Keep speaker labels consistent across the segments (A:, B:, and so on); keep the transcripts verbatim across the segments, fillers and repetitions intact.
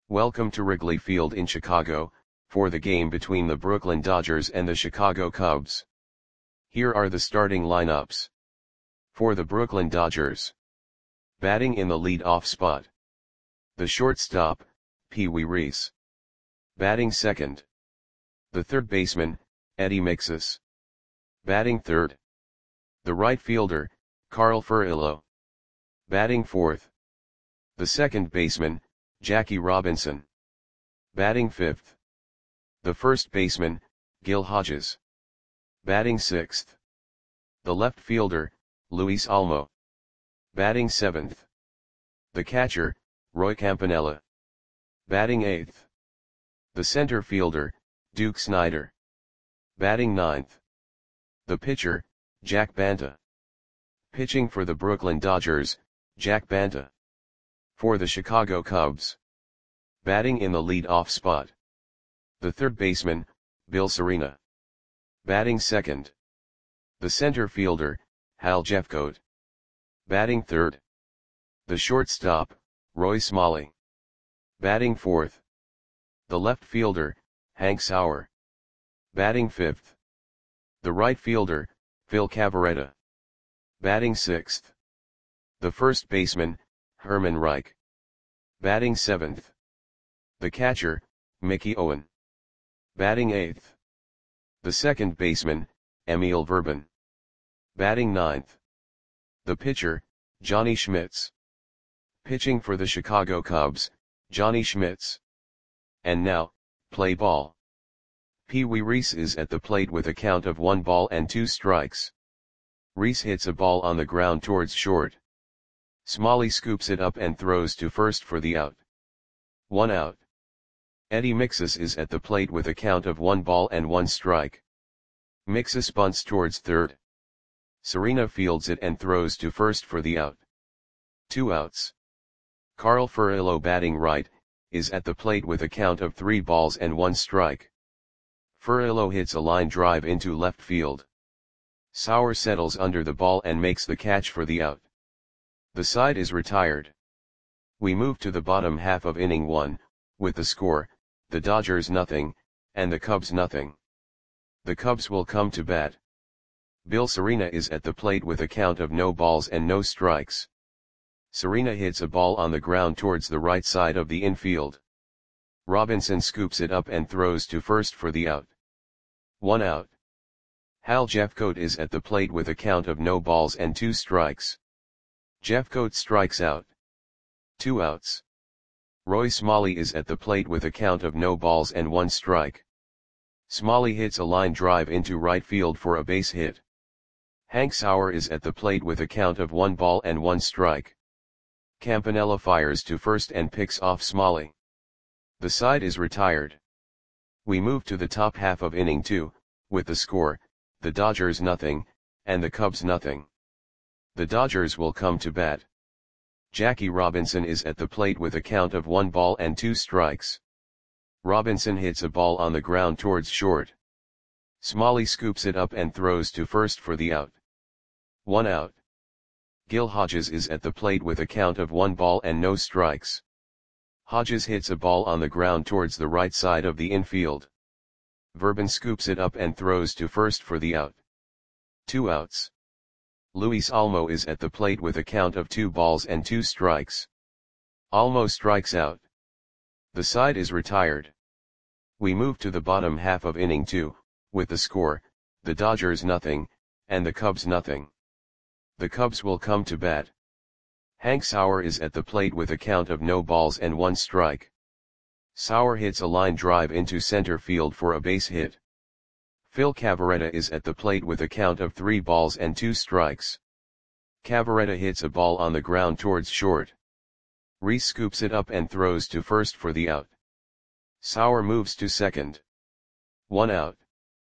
A: Welcome to Wrigley Field in Chicago, for the game between the Brooklyn Dodgers and the Chicago Cubs. Here are the starting lineups. For the Brooklyn Dodgers. Batting in the lead-off spot. The shortstop, Pee Wee Reese. Batting second. The third baseman, Eddie Mixas. Batting third. The right fielder, Carl Furillo. Batting fourth. The second baseman, Jackie Robinson. Batting fifth. The first baseman, Gil Hodges. Batting sixth. The left fielder, Luis Almo. Batting seventh. The catcher, Roy Campanella. Batting eighth. The center fielder, Duke Snider. Batting ninth. The pitcher, Jack Banta. Pitching for the Brooklyn Dodgers, Jack Banta. For the Chicago Cubs. Batting in the lead-off spot. The third baseman, Bill Serena. Batting second. The center fielder, Hal Jeffcoat. Batting third. The shortstop, Roy Smalley. Batting fourth. The left fielder, Hank Sauer. Batting fifth. The right fielder, Phil Cavarretta. Batting sixth. The first baseman, Herman Reich. Batting seventh. The catcher, Mickey Owen. Batting eighth. The second baseman, Emil Verban. Batting ninth. The pitcher, Johnny Schmitz. Pitching for the Chicago Cubs, Johnny Schmitz. And now, play ball. Pee Wee Reese is at the plate with a count of one ball and two strikes. Reese hits a ball on the ground towards short. Smalley scoops it up and throws to first for the out. One out. Eddie Mixas is at the plate with a count of one ball and one strike. Mixas bunts towards third. Serena fields it and throws to first for the out. Two outs. Carl Furillo, batting right, is at the plate with a count of three balls and one strike. Furillo hits a line drive into left field. Sauer settles under the ball and makes the catch for the out. The side is retired. We move to the bottom half of inning one, with the score, the Dodgers nothing, and the Cubs nothing. The Cubs will come to bat. Bill Serena is at the plate with a count of no balls and no strikes. Serena hits a ball on the ground towards the right side of the infield. Robinson scoops it up and throws to first for the out. One out. Hal Jeffcoat is at the plate with a count of no balls and two strikes. Jeffcoat strikes out. Two outs. Roy Smalley is at the plate with a count of no balls and one strike. Smalley hits a line drive into right field for a base hit. Hank Sauer is at the plate with a count of one ball and one strike. Campanella fires to first and picks off Smalley. The side is retired. We move to the top half of inning two, with the score, the Dodgers nothing, and the Cubs nothing. The Dodgers will come to bat. Jackie Robinson is at the plate with a count of one ball and two strikes. Robinson hits a ball on the ground towards short. Smalley scoops it up and throws to first for the out. One out. Gil Hodges is at the plate with a count of one ball and no strikes. Hodges hits a ball on the ground towards the right side of the infield. Verban scoops it up and throws to first for the out. Two outs. Luis Almo is at the plate with a count of two balls and two strikes. Almo strikes out. The side is retired. We move to the bottom half of inning two, with the score, the Dodgers nothing, and the Cubs nothing. The Cubs will come to bat. Hank Sauer is at the plate with a count of no balls and one strike. Sauer hits a line drive into center field for a base hit. Phil Cavarretta is at the plate with a count of three balls and two strikes. Cavarretta hits a ball on the ground towards short. Reese scoops it up and throws to first for the out. Sauer moves to second. One out.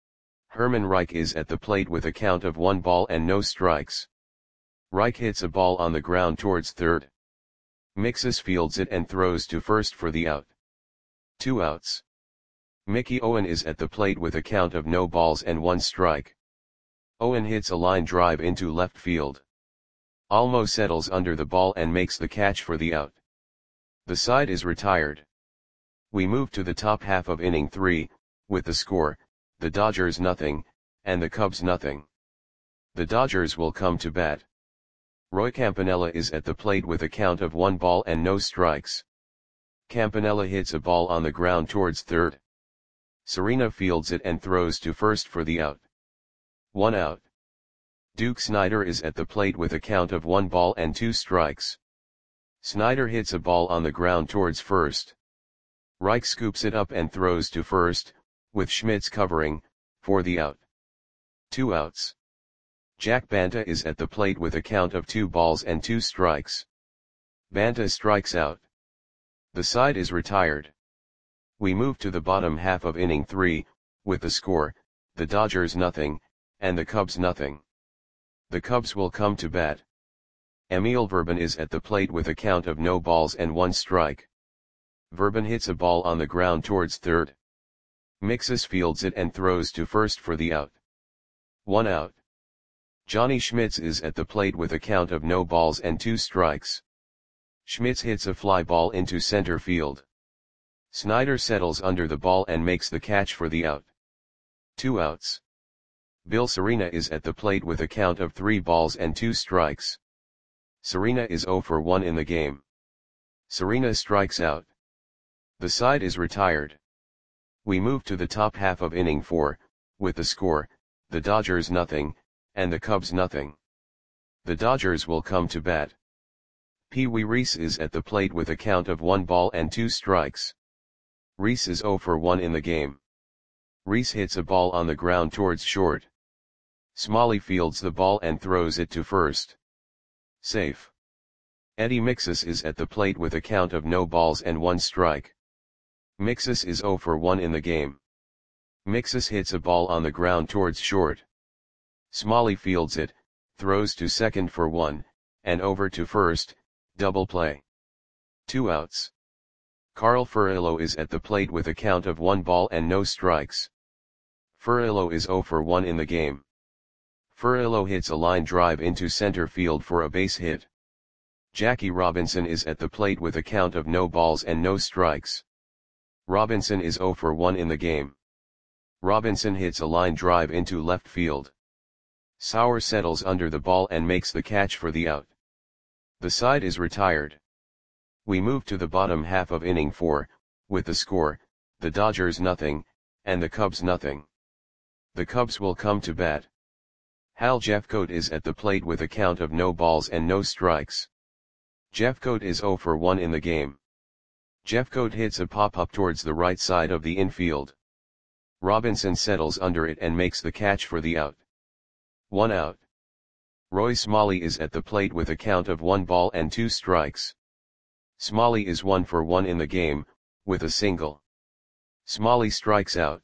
A: Herman Reich is at the plate with a count of one ball and no strikes. Reich hits a ball on the ground towards third. Mixas fields it and throws to first for the out. Two outs. Mickey Owen is at the plate with a count of no balls and one strike. Owen hits a line drive into left field. Almo settles under the ball and makes the catch for the out. The side is retired. We move to the top half of inning three, with the score, the Dodgers nothing, and the Cubs nothing. The Dodgers will come to bat. Roy Campanella is at the plate with a count of one ball and no strikes. Campanella hits a ball on the ground towards third. Serena fields it and throws to first for the out. One out. Duke Snider is at the plate with a count of one ball and two strikes. Snider hits a ball on the ground towards first. Reich scoops it up and throws to first, with Schmitz covering, for the out. Two outs. Jack Banta is at the plate with a count of two balls and two strikes. Banta strikes out. The side is retired. We move to the bottom half of inning three, with the score, the Dodgers nothing, and the Cubs nothing. The Cubs will come to bat. Emil Verban is at the plate with a count of no balls and one strike. Verban hits a ball on the ground towards third. Mixus fields it and throws to first for the out. One out. Johnny Schmitz is at the plate with a count of no balls and two strikes. Schmitz hits a fly ball into center field. Snider settles under the ball and makes the catch for the out. Two outs. Bill Serena is at the plate with a count of three balls and two strikes. Serena is zero for one in the game. Serena strikes out. The side is retired. We move to the top half of inning four, with the score, the Dodgers nothing, and the Cubs nothing. The Dodgers will come to bat. Pee Wee Reese is at the plate with a count of one ball and two strikes. Reese is zero for one in the game. Reese hits a ball on the ground towards short. Smalley fields the ball and throws it to first. Safe. Eddie Mixus is at the plate with a count of no balls and one strike. Mixus is zero for one in the game. Mixus hits a ball on the ground towards short. Smalley fields it, throws to second for one, and over to first, double play. Two outs. Carl Furillo is at the plate with a count of one ball and no strikes. Furillo is zero for one in the game. Furillo hits a line drive into center field for a base hit. Jackie Robinson is at the plate with a count of no balls and no strikes. Robinson is zero for one in the game. Robinson hits a line drive into left field. Sauer settles under the ball and makes the catch for the out. The side is retired. We move to the bottom half of inning four, with the score, the Dodgers nothing, and the Cubs nothing. The Cubs will come to bat. Hal Jeffcoat is at the plate with a count of no balls and no strikes. Jeffcoat is zero for one in the game. Jeffcoat hits a pop-up towards the right side of the infield. Robinson settles under it and makes the catch for the out. One out. Roy Smalley is at the plate with a count of one ball and two strikes. Smalley is one for one in the game, with a single. Smalley strikes out.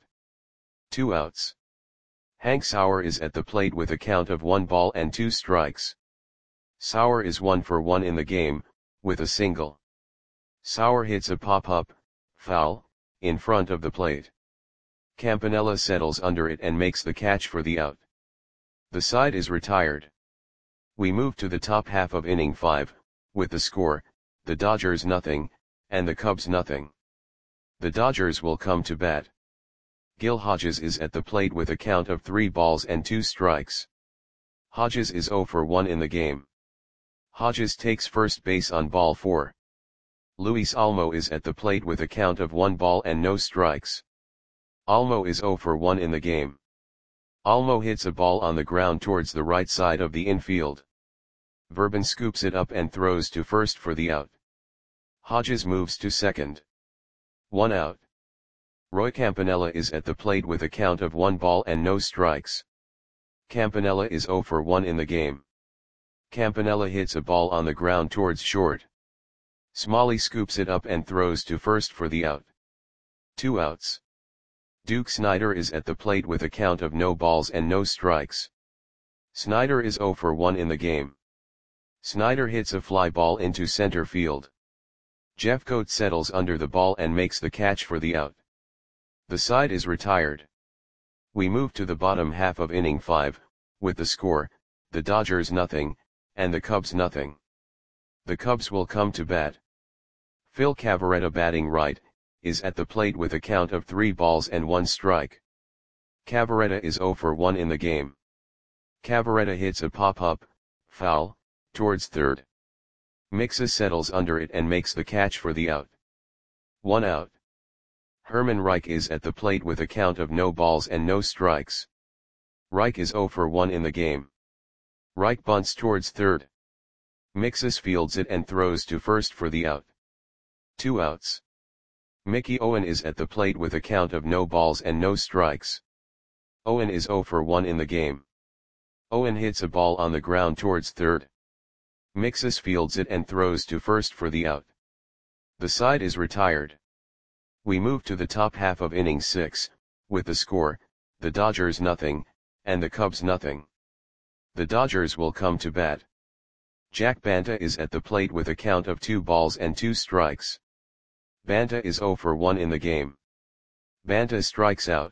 A: Two outs. Hank Sauer is at the plate with a count of one ball and two strikes. Sauer is one for one in the game, with a single. Sauer hits a pop-up, foul, in front of the plate. Campanella settles under it and makes the catch for the out. The side is retired. We move to the top half of inning five, with the score, the Dodgers nothing, and the Cubs nothing. The Dodgers will come to bat. Gil Hodges is at the plate with a count of three balls and two strikes. Hodges is zero for one in the game. Hodges takes first base on ball four. Luis Almo is at the plate with a count of one ball and no strikes. Almo is zero for one in the game. Almo hits a ball on the ground towards the right side of the infield. Verban scoops it up and throws to first for the out. Hodges moves to second. One out. Roy Campanella is at the plate with a count of one ball and no strikes. Campanella is zero for one in the game. Campanella hits a ball on the ground towards short. Smalley scoops it up and throws to first for the out. Two outs. Duke Snider is at the plate with a count of no balls and no strikes. Snider is zero for one in the game. Snider hits a fly ball into center field. Jeffcoat settles under the ball and makes the catch for the out. The side is retired. We move to the bottom half of inning five, with the score, the Dodgers nothing, and the Cubs nothing. The Cubs will come to bat. Phil Cavarretta batting right, is at the plate with a count of three balls and one strike. Cavaretta is zero for one in the game. Cavaretta hits a pop-up, foul, towards third. Mixes settles under it and makes the catch for the out. One out. Herman Reich is at the plate with a count of no balls and no strikes. Reich is zero for one in the game. Reich bunts towards third. Mixes fields it and throws to first for the out. Two outs. Mickey Owen is at the plate with a count of no balls and no strikes. Owen is zero for one in the game. Owen hits a ball on the ground towards third. Mixes fields it and throws to first for the out. The side is retired. We move to the top half of inning six, with the score, the Dodgers nothing, and the Cubs nothing. The Dodgers will come to bat. Jack Banta is at the plate with a count of two balls and two strikes. Banta is zero for one in the game. Banta strikes out.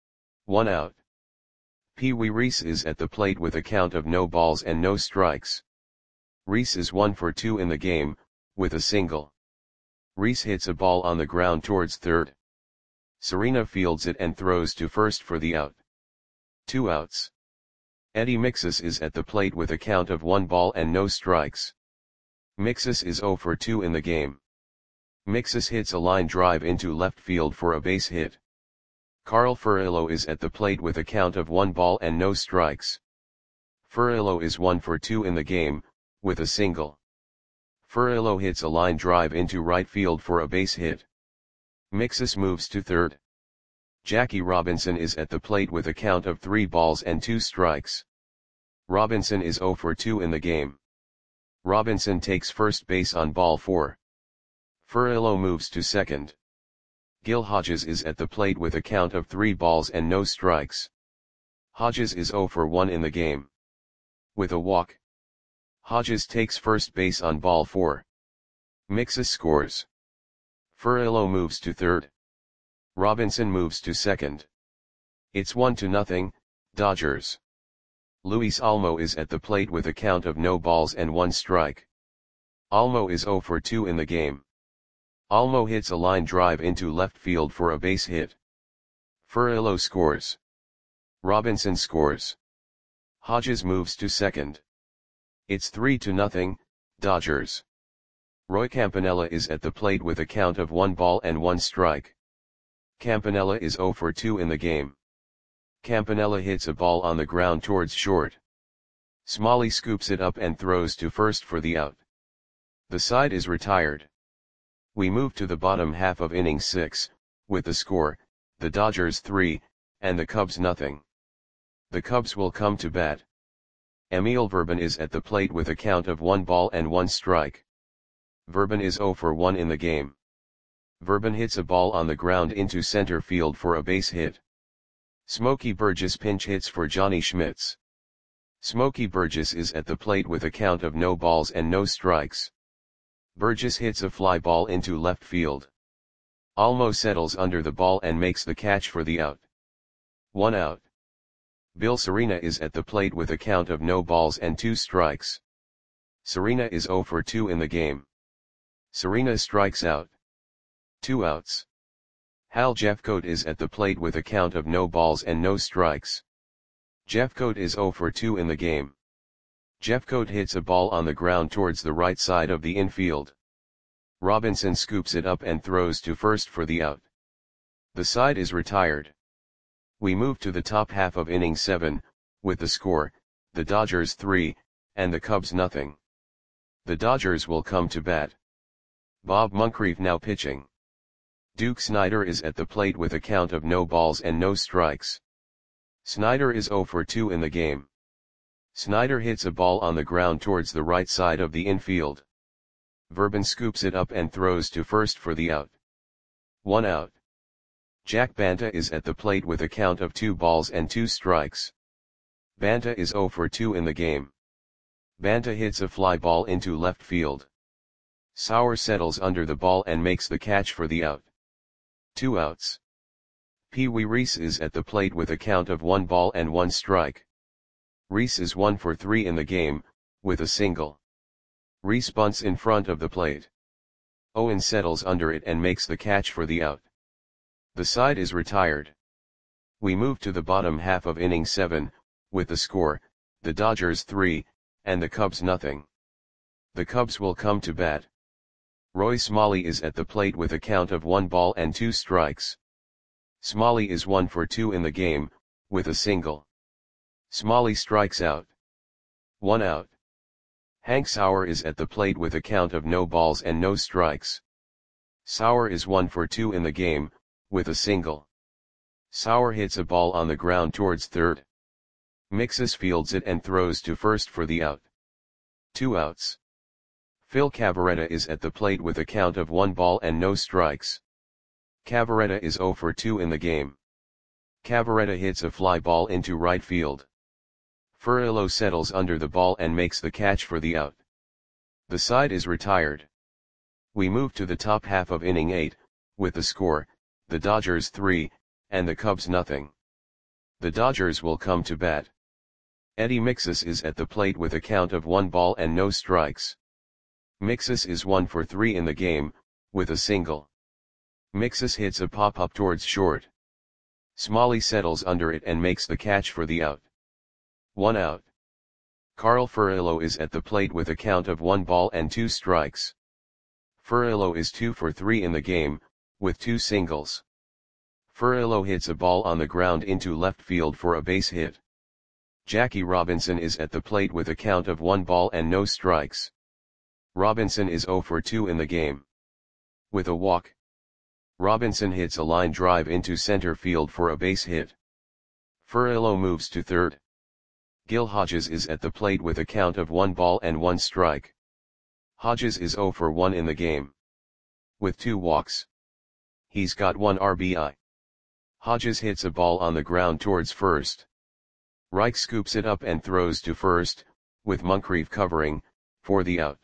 A: One out. Pee Wee Reese is at the plate with a count of no balls and no strikes. Reese is one for two in the game, with a single. Reese hits a ball on the ground towards third. Serena fields it and throws to first for the out. Two outs. Eddie Mixes is at the plate with a count of one ball and no strikes. Mixes is zero for two in the game. Mixes hits a line drive into left field for a base hit. Carl Furillo is at the plate with a count of one ball and no strikes. Furillo is one for two in the game, with a single. Furillo hits a line drive into right field for a base hit. Mixes moves to third. Jackie Robinson is at the plate with a count of three balls and two strikes. Robinson is zero for two in the game. Robinson takes first base on ball four. Furillo moves to second. Gil Hodges is at the plate with a count of three balls and no strikes. Hodges is zero for one in the game. With a walk. Hodges takes first base on ball four. Mixes scores. Furillo moves to third. Robinson moves to second. It's one to nothing, Dodgers. Luis Almo is at the plate with a count of no balls and one strike. Almo is zero for two in the game. Almo hits a line drive into left field for a base hit. Furillo scores. Robinson scores. Hodges moves to second. It's three to nothing, Dodgers. Roy Campanella is at the plate with a count of one ball and one strike. Campanella is zero for two in the game. Campanella hits a ball on the ground towards short. Smalley scoops it up and throws to first for the out. The side is retired. We move to the bottom half of inning six, with the score, the Dodgers three, and the Cubs nothing. The Cubs will come to bat. Emil Verban is at the plate with a count of one ball and one strike. Verban is zero for one in the game. Verban hits a ball on the ground into center field for a base hit. Smokey Burgess pinch hits for Johnny Schmitz. Smokey Burgess is at the plate with a count of no balls and no strikes. Burgess hits a fly ball into left field. Almo settles under the ball and makes the catch for the out. One out. Bill Serena is at the plate with a count of no balls and two strikes. Serena is zero for two in the game. Serena strikes out. Two outs. Hal Jeffcoat is at the plate with a count of no balls and no strikes. Jeffcoat is zero for two in the game. Jeffcoat hits a ball on the ground towards the right side of the infield. Robinson scoops it up and throws to first for the out. The side is retired. We move to the top half of inning seven, with the score, the Dodgers three, and the Cubs nothing. The Dodgers will come to bat. Bob Moncrief now pitching. Duke Snider is at the plate with a count of no balls and no strikes. Snider is zero for two in the game. Snider hits a ball on the ground towards the right side of the infield. Verban scoops it up and throws to first for the out. One out. Jack Banta is at the plate with a count of two balls and two strikes. Banta is zero for two in the game. Banta hits a fly ball into left field. Sauer settles under the ball and makes the catch for the out. Two outs. Pee Wee Reese is at the plate with a count of one ball and one strike. Reese is one for three in the game, with a single. Reese bunts in front of the plate. Owen settles under it and makes the catch for the out. The side is retired. We move to the bottom half of inning seven, with the score, the Dodgers three, and the Cubs nothing. The Cubs will come to bat. Roy Smalley is at the plate with a count of one ball and two strikes. Smalley is one for two in the game, with a single. Smalley strikes out. One out. Hank Sauer is at the plate with a count of no balls and no strikes. Sauer is one for two in the game, with a single. Sauer hits a ball on the ground towards third. Mixus fields it and throws to first for the out. Two outs. Phil Cavarretta is at the plate with a count of one ball and no strikes. Cavarretta is zero for two in the game. Cavarretta hits a fly ball into right field. Furillo settles under the ball and makes the catch for the out. The side is retired. We move to the top half of inning eight, with the score, the Dodgers three, and the Cubs nothing. The Dodgers will come to bat. Eddie Mixus is at the plate with a count of one ball and no strikes. Mixus is one for three in the game, with a single. Mixus hits a pop-up towards short. Smalley settles under it and makes the catch for the out. One out. Carl Furillo is at the plate with a count of one ball and two strikes. Furillo is two for three in the game, with two singles. Furillo hits a ball on the ground into left field for a base hit. Jackie Robinson is at the plate with a count of one ball and no strikes. Robinson is zero for two in the game. With a walk. Robinson hits a line drive into center field for a base hit. Furillo moves to third. Gil Hodges is at the plate with a count of one ball and one strike. Hodges is zero for one in the game. With two walks. He's got one R B I. Hodges hits a ball on the ground towards first. Reich scoops it up and throws to first, with Moncrief covering, for the out.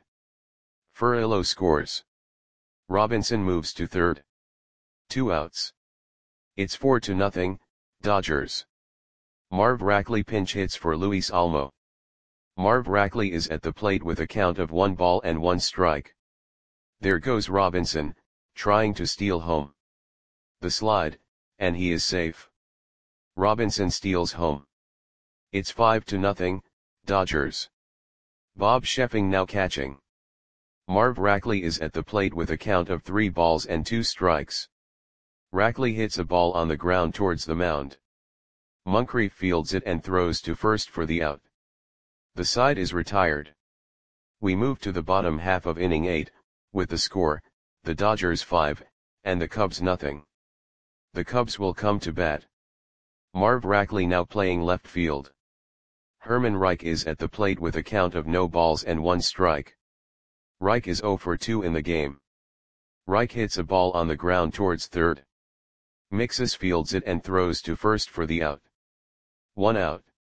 A: Furillo scores. Robinson moves to third. Two outs. It's four to nothing, Dodgers. Marv Rackley pinch hits for Luis Almo. Marv Rackley is at the plate with a count of one ball and one strike. There goes Robinson, trying to steal home. The slide, and he is safe. Robinson steals home. It's five to nothing, Dodgers. Bob Sheffing now catching. Marv Rackley is at the plate with a count of three balls and two strikes. Rackley hits a ball on the ground towards the mound. Moncrief fields it and throws to first for the out. The side is retired. We move to the bottom half of inning eight, with the score, the Dodgers five, and the Cubs nothing. The Cubs will come to bat. Marv Rackley now playing left field. Herman Reich is at the plate with a count of no balls and one strike. Reich is zero for two in the game. Reich hits a ball on the ground towards third. Mixus fields it and throws to first for the out. One out.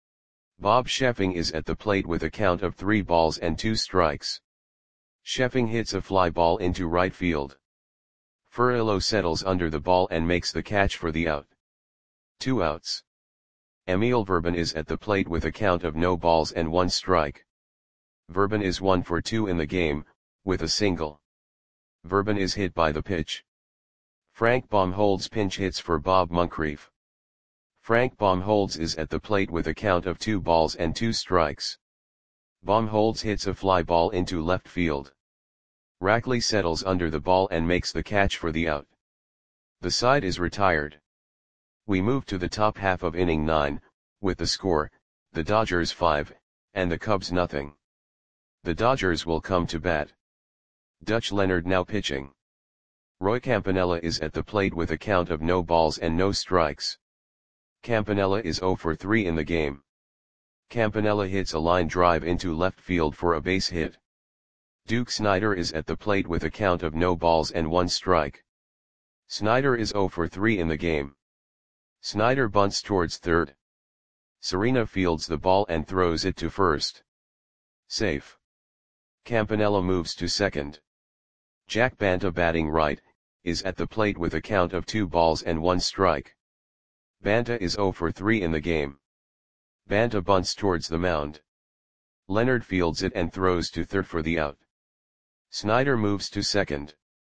A: Bob Sheffing is at the plate with a count of three balls and two strikes. Sheffing hits a fly ball into right field. Furillo settles under the ball and makes the catch for the out. Two outs. Emil Verban is at the plate with a count of no balls and one strike. Verban is one for two in the game, with a single. Verban is hit by the pitch. Frank Baumholz pinch hits for Bob Moncrief. Frank Baumholz is at the plate with a count of two balls and two strikes. Baumholz hits a fly ball into left field. Rackley settles under the ball and makes the catch for the out. The side is retired. We move to the top half of inning nine, with the score, the Dodgers five, and the Cubs nothing. The Dodgers will come to bat. Dutch Leonard now pitching. Roy Campanella is at the plate with a count of no balls and no strikes. Campanella is zero for three in the game. Campanella hits a line drive into left field for a base hit. Duke Snider is at the plate with a count of no balls and one strike. Snider is zero for three in the game. Snider bunts towards third. Serena fields the ball and throws it to first. Safe. Campanella moves to second. Jack Banta batting right, is at the plate with a count of two balls and one strike. Banta is zero for three in the game. Banta bunts towards the mound. Leonard fields it and throws to third for the out. Snider moves to second.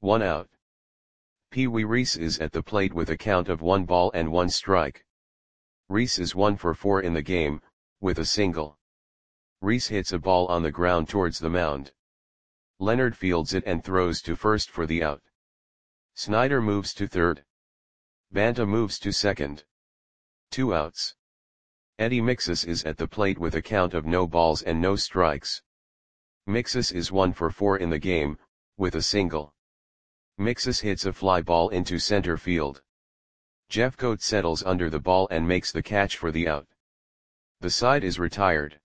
A: one out. Pee Wee Reese is at the plate with a count of one ball and one strike. Reese is one for four in the game, with a single. Reese hits a ball on the ground towards the mound. Leonard fields it and throws to first for the out. Snyder moves to third. Banta moves to second. Two outs. Eddie Mixus is at the plate with a count of no balls and no strikes. Mixus is one for four in the game, with a single. Mixus hits a fly ball into center field. Jeffcoat settles under the ball and makes the catch for the out. The side is retired.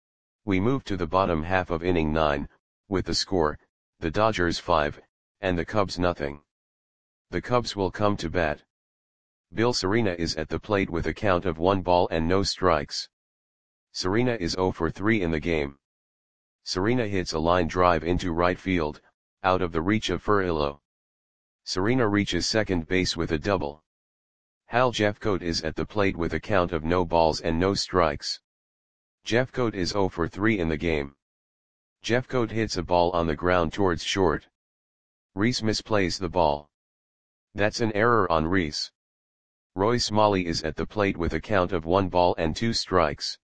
A: We move to the bottom half of inning nine, with the score, the Dodgers five, and the Cubs nothing. The Cubs will come to bat. Bill Serena is at the plate with a count of one ball and no strikes. Serena is zero for three in the game. Serena hits a line drive into right field, out of the reach of Furillo. Serena reaches second base with a double. Hal Jeffcoat is at the plate with a count of no balls and no strikes. Jeffcoat is zero for three in the game. Jeffcoat hits a ball on the ground towards short. Reese misplays the ball. That's an error on Reese. Roy Smalley is at the plate with a count of one ball and two strikes.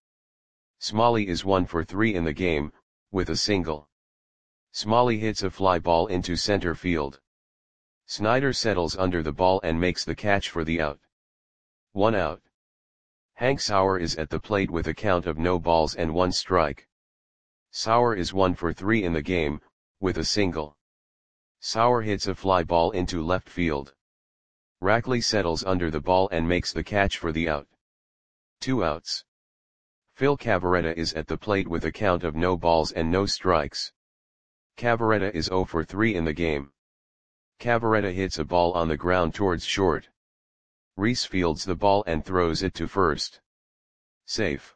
A: Smalley is one for three in the game, with a single. Smalley hits a fly ball into center field. Snyder settles under the ball and makes the catch for the out. One out. Hank Sauer is at the plate with a count of no balls and one strike. Sauer is one for three in the game, with a single. Sauer hits a fly ball into left field. Rackley settles under the ball and makes the catch for the out. Two outs. Phil Cavarretta is at the plate with a count of no balls and no strikes. Cavarretta is zero for three in the game. Cavarretta hits a ball on the ground towards short. Reese fields the ball and throws it to first. Safe.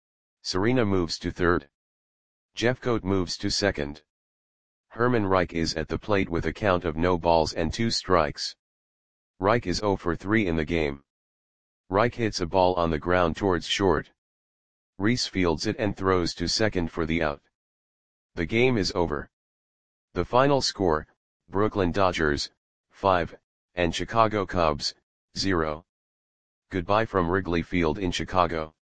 A: Serena moves to third. Jeffcoat moves to second. Herman Reich is at the plate with a count of no balls and two strikes. Reich is zero for three in the game. Reich hits a ball on the ground towards short. Reese fields it and throws to second for the out. The game is over. The final score, Brooklyn Dodgers, five, and Chicago Cubs, zero. Goodbye from Wrigley Field in Chicago.